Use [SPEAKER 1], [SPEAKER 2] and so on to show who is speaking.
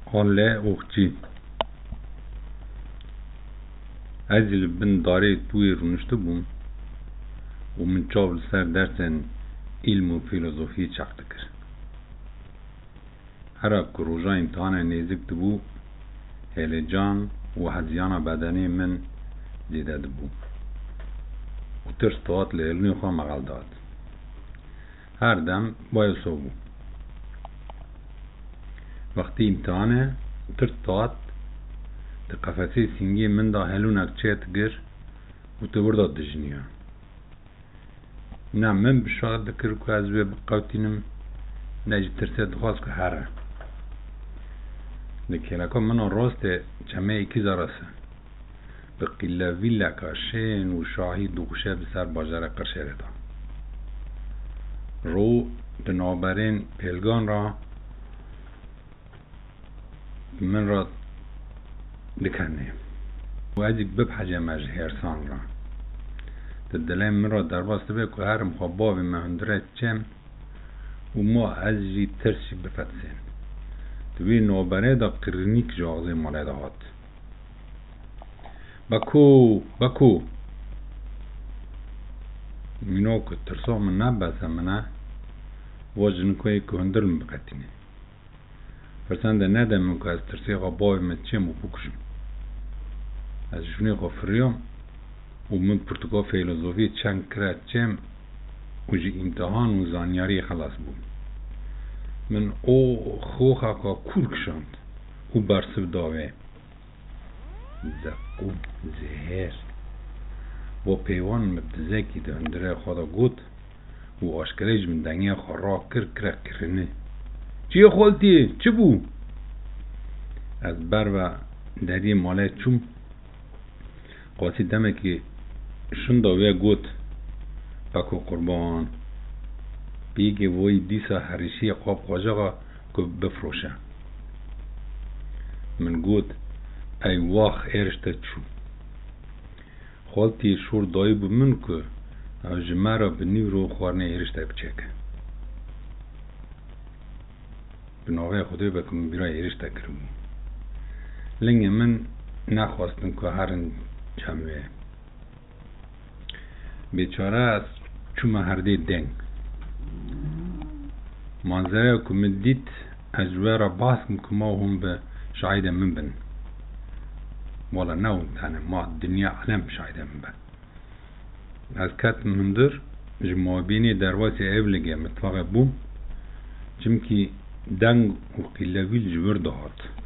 [SPEAKER 1] حاله اوخچی ازل بن داره توی رونشته بوم و من چاول سر درسن علم و فیلوزوفی چاقته کر هر که روژا امتحان نزدیک بو هیجان و هزیان بدنی من زیاده بو و ترس طاعت لیلنی خواه مغال داد هر دم باید صبو وقتی امتحانه ترس طاعت ده قفصی سنگی من دا هلونک چیت گر و تبرداد دجنیا نه من بشاقت دکر که از وی بقوتینم نجی ترسه دخواست که هره لکه من راست چمه ایکی زارسه بقیله ویله کاشین و شاهی دوخشه بسر باجر قرشیره دا رو دنابرین پیلگان را من را دکنه و ازیک ببحجه مجه هرسان را دلیم من را در واسطه به که هرم خواباوی مهندره چم و ما ازی ترسی بفتسین دوی نوبره دا قرنیک جاغزه ماله داد بکو منو که ترسا من نبسه منه واجن کوی که هندرم بقتینه فرسنده ندم که از ترسی خواباوی من چم و بکشم از شونی خواه فریم و من پرتقال فیلوزوفی چند کرد چم و جی امتحان و زانیاری خلاص بود من او خوخا که کور کشند و برسب داوه زقو زهر و پیوان مبتزکی ده هندره خدا گود و آشکریج من دنگی خورا کرنه چیه خولتی؟ چه بو؟ از بر و دری ماله چوم قاسی دمه که شنداوه گود بکو قربان بیگه وی دیسا حریشی خواب خواجاقا که بفروشه من گود ای واخ ایرشته چو خالتی شور دایی بو من که او جمعه را به نیو خوارنه ایرشته بچکه بناوه خدای بکن بیرای ایرشته کرم لنگ من نخواستم که هرن جمعه بیچاره از چومه هرده دنگ منظره که من دید اجوه را باسم که ما هم به شاید من بن والا نون تانه ما دنیا علم شاید من بن از کت مندر جمعبینی درواسی ایولگه متفاق بوم چمکی دنگ و قلویل جور دهات